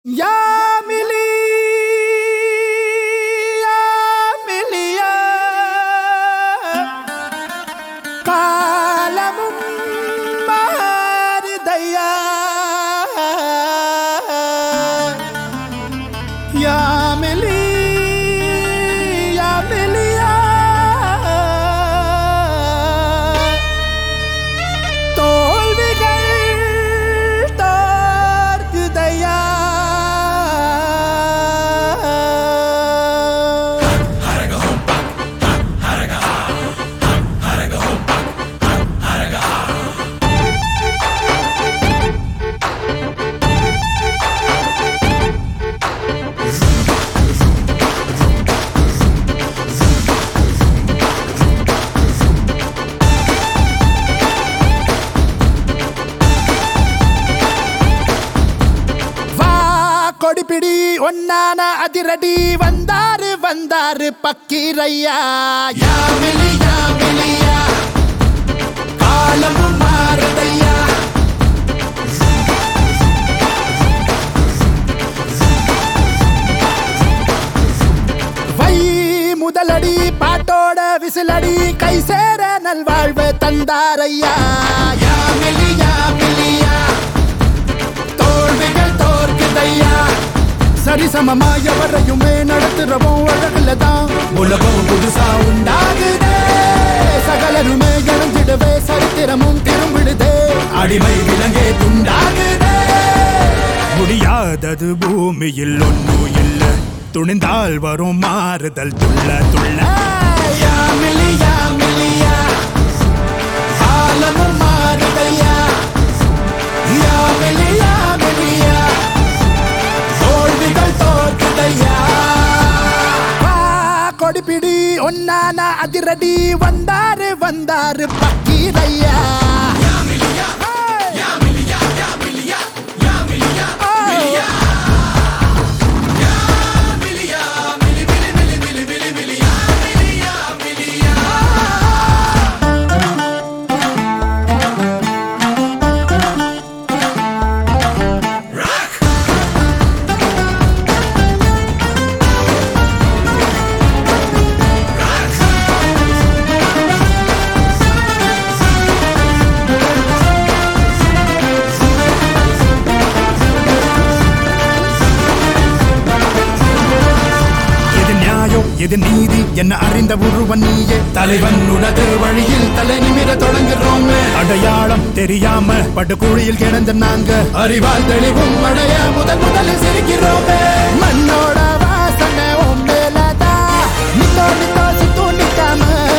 Ya मिली या मिलिया कालमुम मारदया या मिली या मिलिया தோல்விகள் தோற்குதையா கொடிபிடி ஒன்னான அதிரடி வந்தாரு வந்தாரு பக்கீரையா யா மிலியா காலமும் மாறுதையா வை முதலடி பாட்டோட விசிலடி கை சேர நல்வாழ்வு தந்தாரையா யா மிலியா தோல்விகள் தோற்குதையா சரிசமமா எவரையுமே நடத்துறவும் அழகுலதான் உலகம் புதுசா உண்டாகுதே சகலருமே இழந்திடவே சரித்திரமும் திரும்பிடுதே அடிமை விலங்கே துண்டாகுதே முடியாதது பூமியில் ஒன்றும் இல்ல துணிந்தால் வரும் மாறுதல் துள்ள துள்ள யா மிலியா காலமும் மாறுதையா யா மிலியா கொடிபிடி ஒன்னான அதிரடி வந்தாரு வந்தாரு பக்கீரையா இது நீதி என்ன அறிந்த ஒருவன் நீயே தலைவன் உனது வழியில் தலை நிமிர தொடங்குறோம் அடையாளம் தெரியாம படுகுழியில் கிடந்த நாங்க அறிவால் தெளிவும் அடைய முதலில் சிரிக்கிறோம் மண்ணோட வாசனை மேலதா நித்தோ சுத்தூ நிக்காம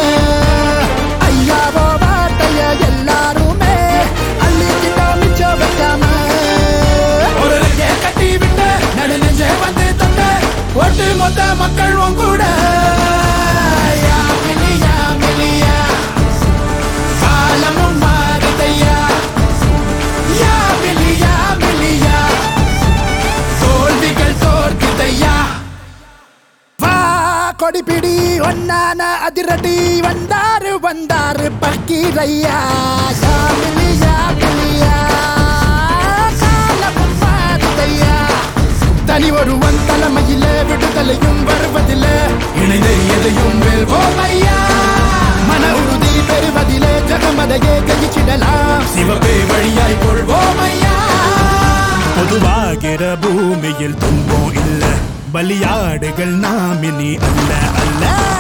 ஐயாவோ வார்த்தைய எல்லாருமே அள்ளிக்கிட்டோ மிச்சோ வைக்காம ஒரு கட்டி விட்டு நடு நெஞ்சே வந்து தொட்ட ஒட்டு மொத்த மக்கள் கூட யா மிலியா காலமும் மாறுதையா யா மிலியா தோல்விகள் தோற்குதையா வா கொடிபிடி ஒன்னான அதிரடி வந்தாரு வந்தாரு பக்கீரையா யா மிலியா காலமும் மாறுதையா தனி ஒருவன் தலைமையில விடுதலையும் வருவதில்ல இணைந்த எதையும் வெல்வோமையா மன உறுதி பெறுவதிலே ஜகமதையே ஜெயிச்சிடலாம் சிவப்பே வழியாய் கொள்வோமையா பொதுவாகிற பூமியில் துன்பம் இல்ல பலியாடுகள் நாமினி அல்ல அல்ல